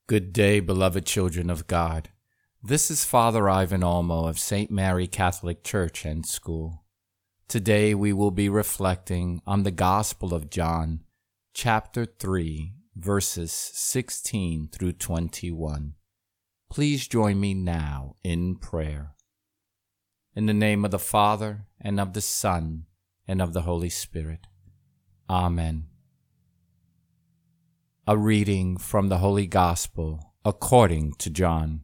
Good day, beloved children of God. This is Father Ivan Olmo of St. Mary Catholic Church and School. Today we will be reflecting on the Gospel of John, chapter 3, verses 16 through 21. Please join me now in prayer. In the name of the Father, and of the Son, and of the Holy Spirit. Amen. A reading from the Holy Gospel according to John.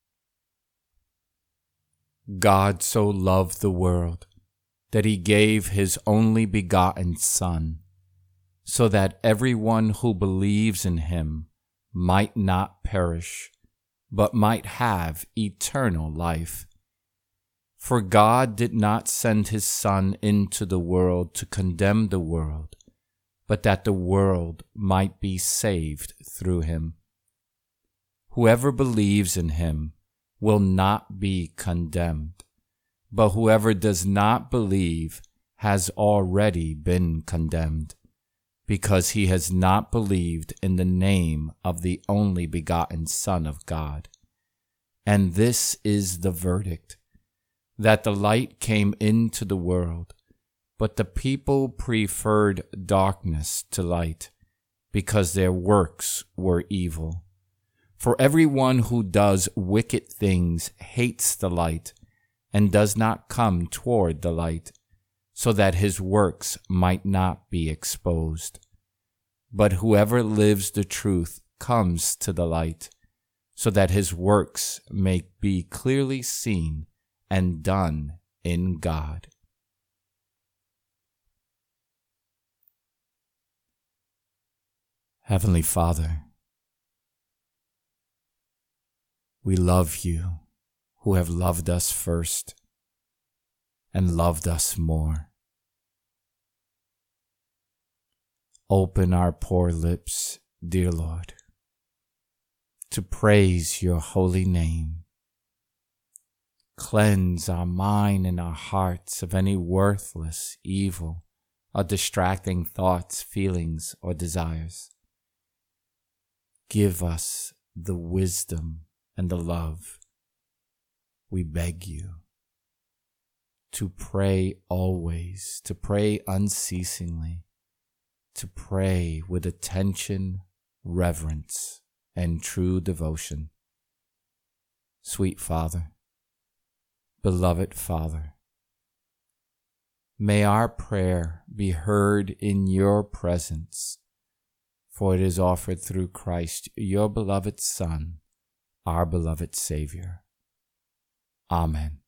God so loved the world that he gave his only begotten Son, so that everyone who believes in him might not perish, but might have eternal life. For God did not send his Son into the world to condemn the world, but that the world might be saved through him. Whoever believes in him will not be condemned, but whoever does not believe has already been condemned, because he has not believed in the name of the only begotten Son of God. And this is the verdict, that the light came into the world, but the people preferred darkness to light, because their works were evil. For everyone who does wicked things hates the light, and does not come toward the light, so that his works might not be exposed. But whoever lives the truth comes to the light, so that his works may be clearly seen and done in God. Heavenly Father, we love you who have loved us first and loved us more. Open our poor lips, dear Lord, to praise your holy name. Cleanse our mind and our hearts of any worthless, evil, or distracting thoughts, feelings, or desires. Give us the wisdom and the love, we beg you, to pray always, to pray unceasingly, to pray with attention, reverence, and true devotion. Sweet Father, beloved Father, may our prayer be heard in your presence, for it is offered through Christ, your beloved Son, our beloved Savior. Amen.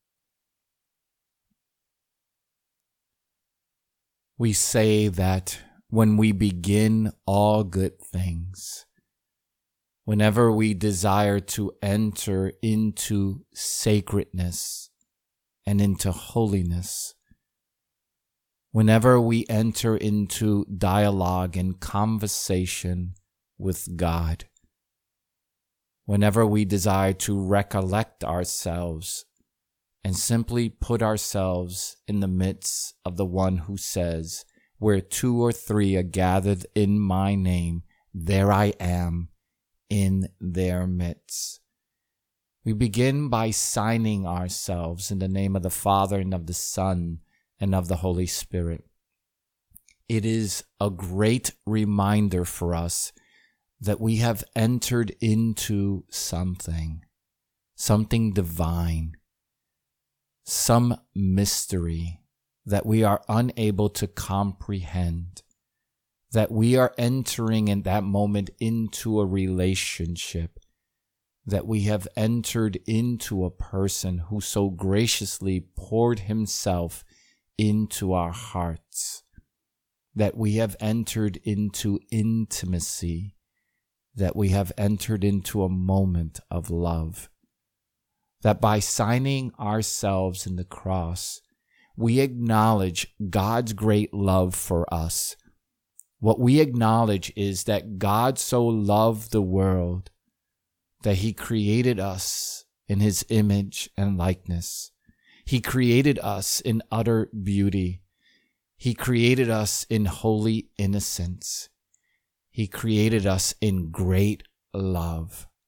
We say that when we begin all good things, whenever we desire to enter into sacredness and into holiness, whenever we enter into dialogue and conversation with God, whenever we desire to recollect ourselves and simply put ourselves in the midst of the one who says, where two or three are gathered in my name, there I am in their midst. We begin by signing ourselves in the name of the Father and of the Son and of the Holy Spirit. It is a great reminder for us that we have entered into something divine, some mystery that we are unable to comprehend, that we are entering in that moment into a relationship, that we have entered into a person who so graciously poured himself into our hearts, that we have entered into intimacy, that we have entered into a moment of love, that by signing ourselves in the cross, we acknowledge God's great love for us. What we acknowledge is that God so loved the world that he created us in his image and likeness. He created us in utter beauty. He created us in holy innocence. He created us in great love.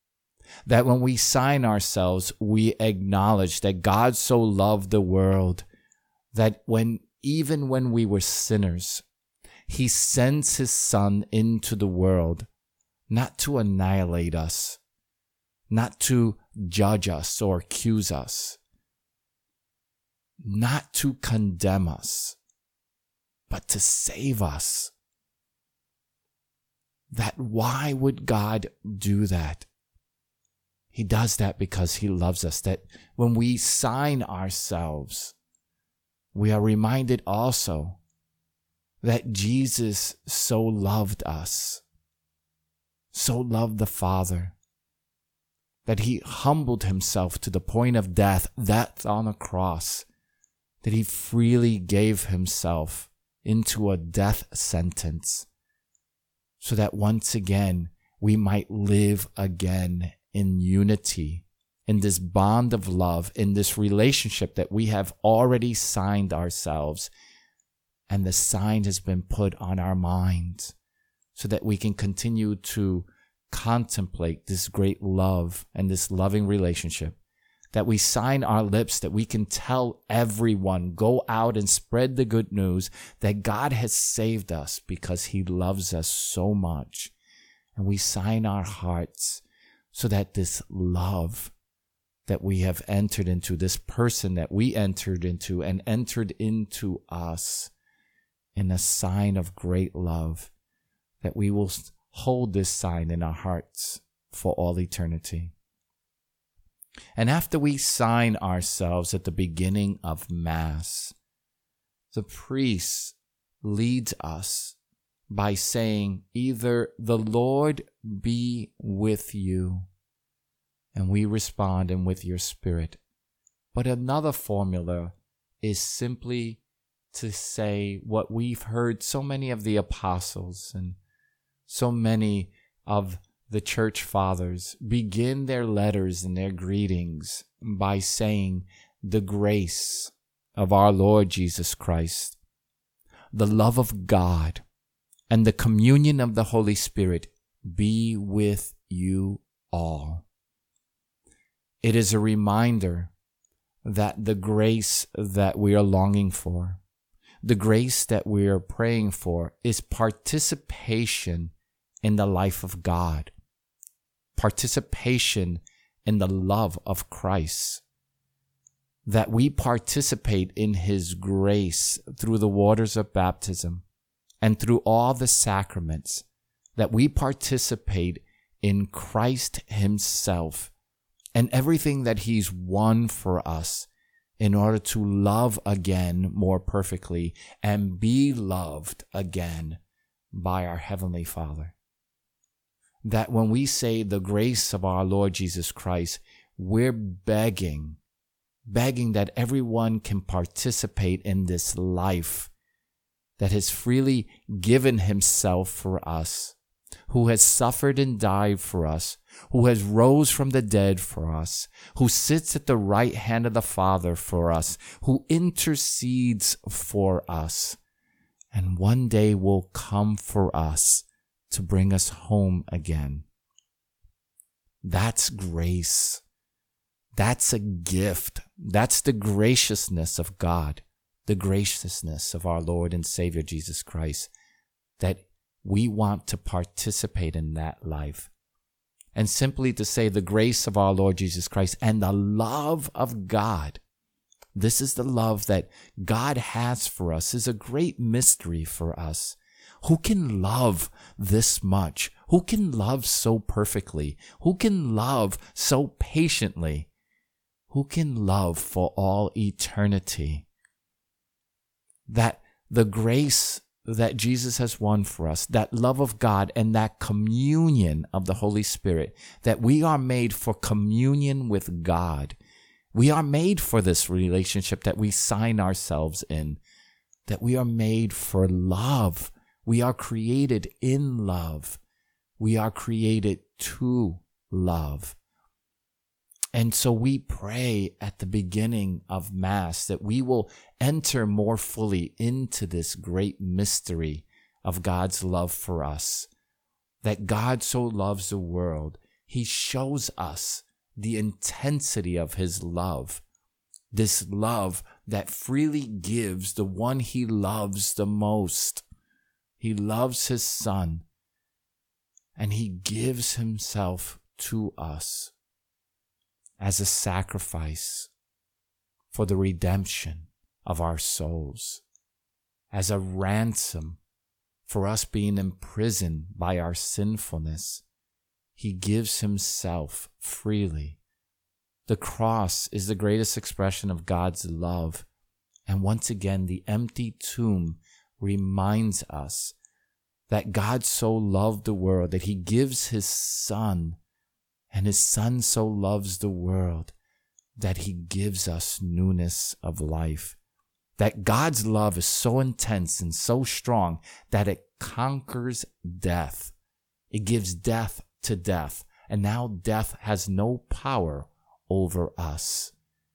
That when we sign ourselves, we acknowledge that God so loved the world that even when we were sinners, he sends his Son into the world, not to annihilate us, not to judge us or accuse us, not to condemn us, but to save us. That why would God do that? He does that because he loves us. That when we sign ourselves, we are reminded also that Jesus so loved us, so loved the Father, that he humbled himself to the point of death on a cross, that he freely gave himself into a death sentence, so that once again we might live again in unity, in this bond of love, in this relationship that we have already signed ourselves, and the sign has been put on our minds, so that we can continue to contemplate this great love and this loving relationship, that we sign our lips, that we can tell everyone, go out and spread the good news that God has saved us because he loves us so much. And we sign our hearts so that this love that we have entered into, this person that we entered into and entered into us in a sign of great love, that we will hold this sign in our hearts for all eternity. And after we sign ourselves at the beginning of Mass, the priest leads us by saying either "the Lord be with you," and we respond, "and with your spirit." But another formula is simply to say what we've heard so many of the apostles and so many of the church fathers begin their letters and their greetings by saying, "The grace of our Lord Jesus Christ, the love of God, and the communion of the Holy Spirit be with you all." It is a reminder that the grace that we are longing for, the grace that we are praying for, is participation in the life of God, participation in the love of Christ, that we participate in his grace through the waters of baptism and through all the sacraments, that we participate in Christ himself and everything that he's won for us in order to love again more perfectly and be loved again by our Heavenly Father. That when we say the grace of our Lord Jesus Christ, we're begging that everyone can participate in this life that has freely given himself for us, who has suffered and died for us, who has rose from the dead for us, who sits at the right hand of the Father for us, who intercedes for us, and one day will come for us to bring us home again. That's grace. That's a gift. That's the graciousness of God, the graciousness of our Lord and Savior Jesus Christ, that we want to participate in that life. And simply to say the grace of our Lord Jesus Christ and the love of God, this is the love that God has for us, is a great mystery for us. Who can love this much? Who can love so perfectly? Who can love so patiently? Who can love for all eternity? That the grace that Jesus has won for us, that love of God and that communion of the Holy Spirit, that we are made for communion with God. We are made for this relationship that we sign ourselves in, that we are made for love. We are created in love. We are created to love. And so we pray at the beginning of Mass that we will enter more fully into this great mystery of God's love for us. That God so loves the world, he shows us the intensity of his love. This love that freely gives the one he loves the most. He loves his Son, and he gives himself to us as a sacrifice for the redemption of our souls, as a ransom for us being imprisoned by our sinfulness. He gives himself freely. The cross is the greatest expression of God's love. And once again, the empty tomb reminds us that God so loved the world that he gives his Son, and his Son so loves the world that he gives us newness of life. That God's love is so intense and so strong that it conquers death. It gives death to death, and now death has no power over us.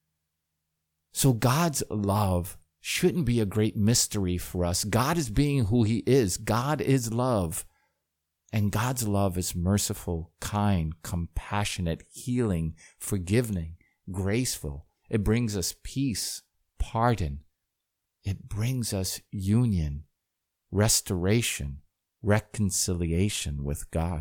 So God's love shouldn't be a great mystery for us. God is being who he is. God is love. And God's love is merciful, kind, compassionate, healing, forgiving, graceful. It brings us peace, pardon. It brings us union, restoration, reconciliation with God.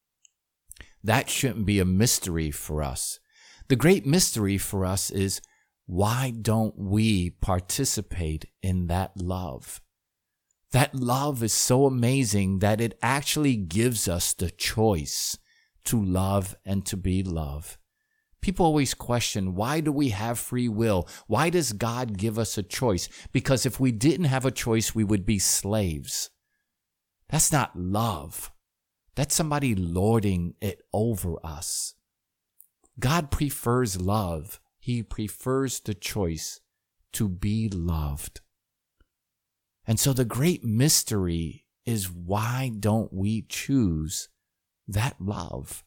That shouldn't be a mystery for us. The great mystery for us is, why don't we participate in that love? That love is so amazing that it actually gives us the choice to love and to be loved. People always question, why do we have free will? Why does God give us a choice? Because if we didn't have a choice, we would be slaves. That's not love. That's somebody lording it over us. God prefers love. He prefers the choice to be loved. And so the great mystery is, why don't we choose that love?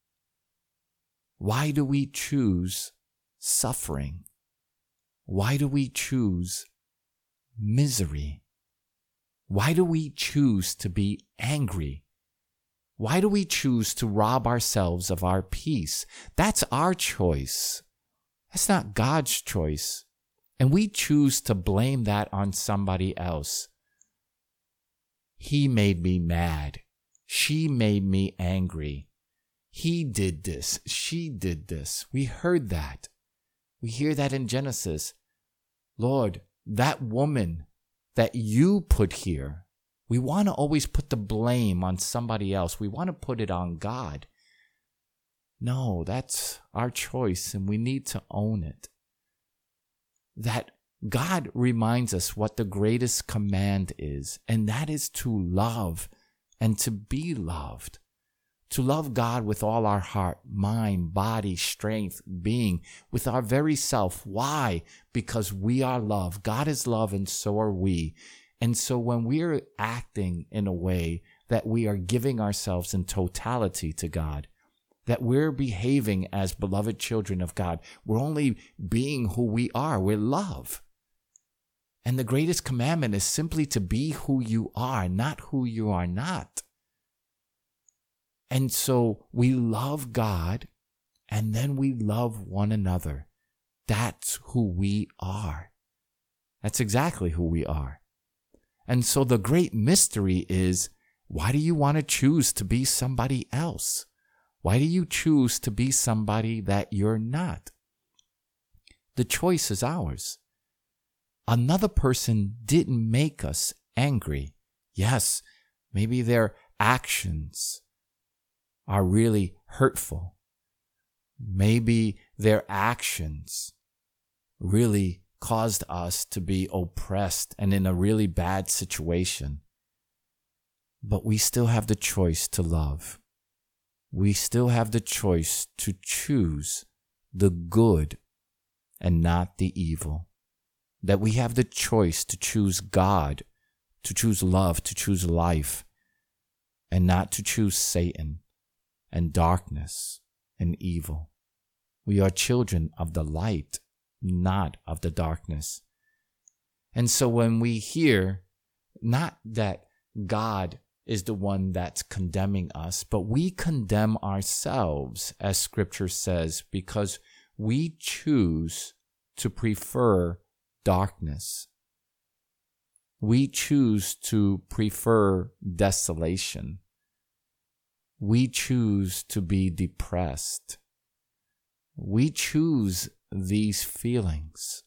Why do we choose suffering? Why do we choose misery? Why do we choose to be angry? Why do we choose to rob ourselves of our peace? That's our choice. That's not God's choice. And we choose to blame that on somebody else. He made me mad. She made me angry. He did this. She did this. We heard that. We hear that in Genesis. Lord, that woman that you put here, we want to always put the blame on somebody else. We want to put it on God. No, that's our choice, and we need to own it. That God reminds us what the greatest command is, and that is to love and to be loved. To love God with all our heart, mind, body, strength, being, with our very self. Why? Because we are love. God is love, and so are we. And so when we're acting in a way that we are giving ourselves in totality to God, that we're behaving as beloved children of God, we're only being who we are. We're love. And the greatest commandment is simply to be who you are, not who you are not. And so we love God, and then we love one another. That's who we are. That's exactly who we are. And so the great mystery is, why do you want to choose to be somebody else? Why do you choose to be somebody that you're not? The choice is ours. Another person didn't make us angry. Yes, maybe their actions are really hurtful. Maybe their actions really caused us to be oppressed and in a really bad situation. But we still have the choice to love. We still have the choice to choose the good and not the evil. That we have the choice to choose God, to choose love, to choose life, and not to choose Satan and darkness and evil. We are children of the light, not of the darkness. And so when we hear, not that God is the one that's condemning us, but we condemn ourselves, as Scripture says, because we choose to prefer darkness. We choose to prefer desolation. We choose to be depressed. We choose these feelings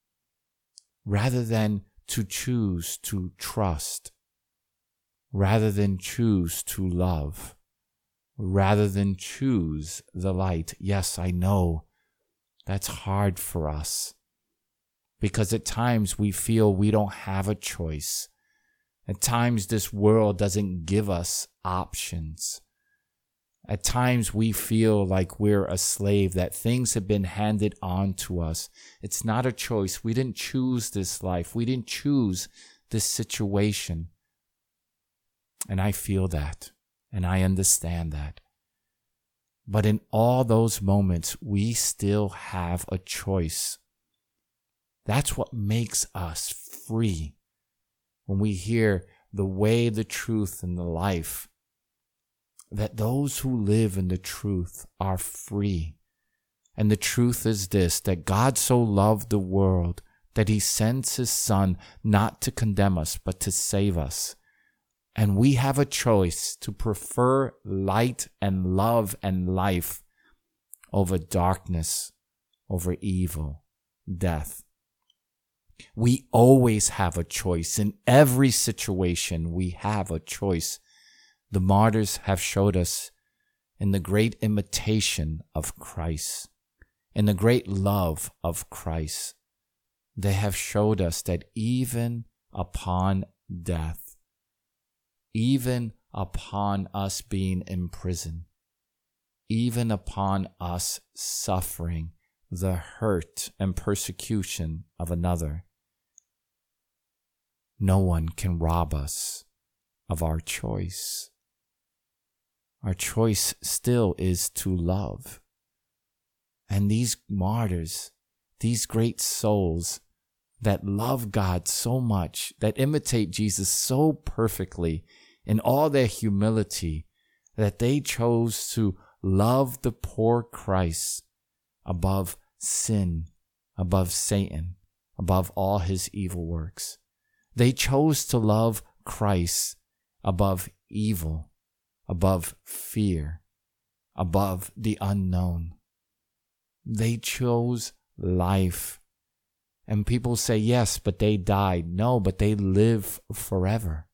rather than to choose to trust, rather than choose to love, rather than choose the light. Yes, I know that's hard for us because at times we feel we don't have a choice. At times this world doesn't give us options. At times we feel like we're a slave, that things have been handed on to us. It's not a choice. We didn't choose this life. We didn't choose this situation. And I feel that, and I understand that. But in all those moments, we still have a choice. That's what makes us free. When we hear the way, the truth, and the life, that those who live in the truth are free. And the truth is this, that God so loved the world that he sends his Son not to condemn us, but to save us. And we have a choice to prefer light and love and life over darkness, over evil, death. We always have a choice. In every situation, we have a choice. The martyrs have showed us in the great imitation of Christ, in the great love of Christ. They have showed us that even upon death, even upon us being in prison, even upon us suffering the hurt and persecution of another, no one can rob us of our choice. Our choice still is to love. And these martyrs, these great souls that love God so much, that imitate Jesus so perfectly in all their humility, that they chose to love the poor Christ above sin, above Satan, above all his evil works. They chose to love Christ above evil, above fear, above the unknown. They chose life. And people say, yes, but they died. No, but they live forever.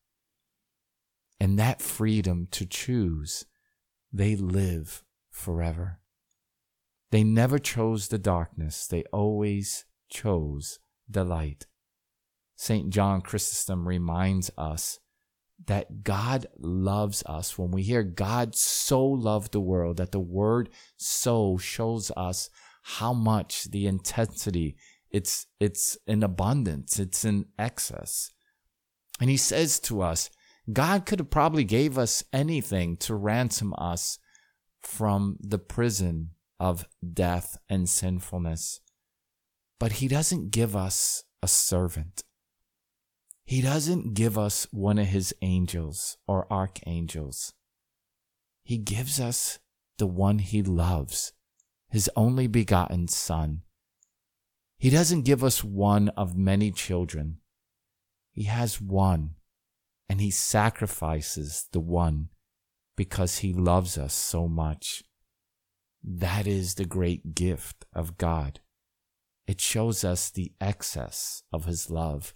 And that freedom to choose, they live forever. They never chose the darkness. They always chose the light. St. John Chrysostom reminds us that God loves us. When we hear God so loved the world, that the word so shows us how much the intensity, it's in abundance, it's in excess. And he says to us, God could have probably gave us anything to ransom us from the prison of death and sinfulness. But he doesn't give us a servant. He doesn't give us one of his angels or archangels. He gives us the one he loves, his only begotten Son. He doesn't give us one of many children. He has one, and he sacrifices the one because he loves us so much. That is the great gift of God. It shows us the excess of his love.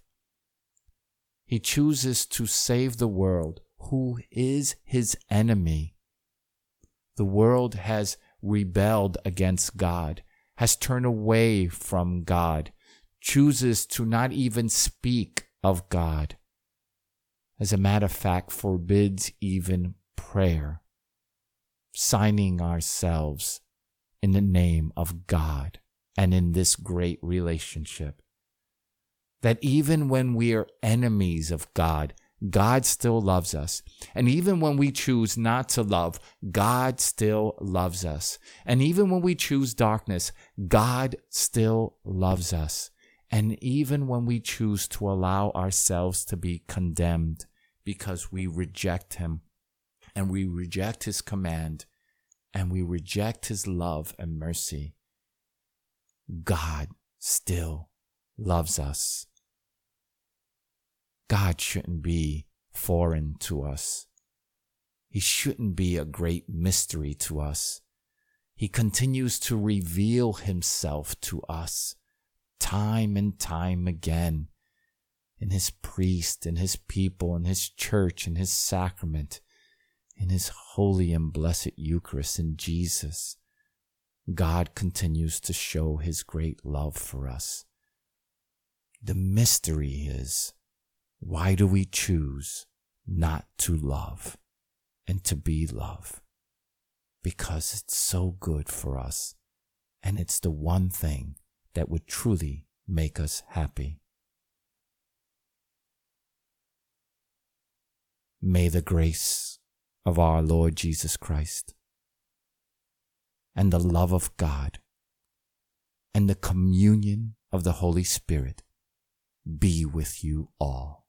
He chooses to save the world, who is his enemy. The world has rebelled against God, has turned away from God, chooses to not even speak of God. As a matter of fact, forbids even prayer, signing ourselves in the name of God and in this great relationship. That even when we are enemies of God, God still loves us. And even when we choose not to love, God still loves us. And even when we choose darkness, God still loves us. And even when we choose to allow ourselves to be condemned because we reject him, and we reject his command, and we reject his love and mercy, God still loves us. God shouldn't be foreign to us. He shouldn't be a great mystery to us. He continues to reveal himself to us time and time again in his priest, in his people, in his church, in his sacrament, in his holy and blessed Eucharist, in Jesus. God continues to show his great love for us. The mystery is, why do we choose not to love and to be loved? Because it's so good for us, and it's the one thing that would truly make us happy. May the grace of our Lord Jesus Christ and the love of God and the communion of the Holy Spirit be with you all.